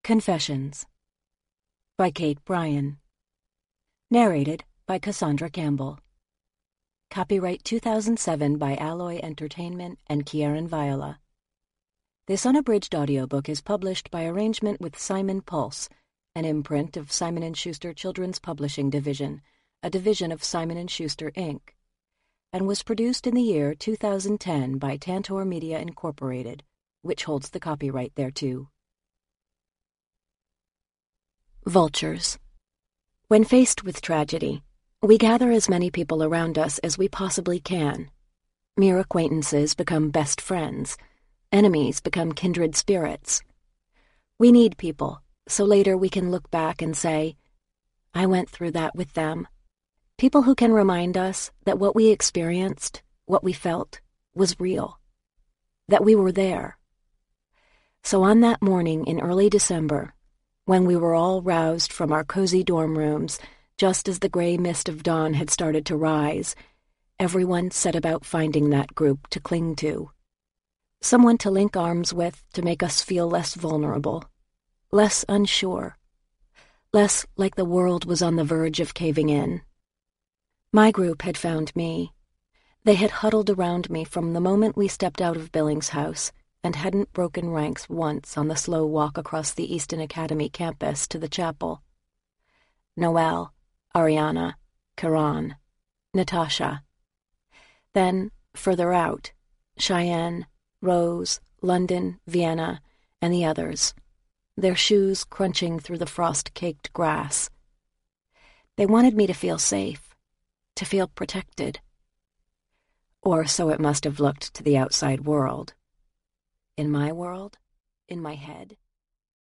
Confessions by Kate Bryan. Narrated by Cassandra Campbell. Copyright 2007 by Alloy Entertainment and Kieran Viola. This unabridged audiobook is published by arrangement with Simon Pulse, an imprint of Simon & Schuster Children's Publishing Division, a division of Simon & Schuster, Inc., and was produced in the year 2010 by Tantor Media Incorporated, which holds the copyright thereto. Vultures. When faced with tragedy, we gather as many people around us as we possibly can. Mere acquaintances become best friends. Enemies become kindred spirits. We need people, so later we can look back and say, I went through that with them. People who can remind us that what we experienced, what we felt, was real. That we were there. So on that morning in early December, when we were all roused from our cozy dorm rooms, just as the gray mist of dawn had started to rise, everyone set about finding that group to cling to. Someone to link arms with to make us feel less vulnerable, less unsure, less like the world was on the verge of caving in. My group had found me. They had huddled around me from the moment we stepped out of Billings House, and hadn't broken ranks once on the slow walk across the Easton Academy campus to the chapel. Noelle, Ariana, Karan, Natasha. Then, further out, Cheyenne, Rose, London, Vienna, and the others, their shoes crunching through the frost-caked grass. They wanted me to feel safe, to feel protected. Or so it must have looked to the outside world. In my world, in my head,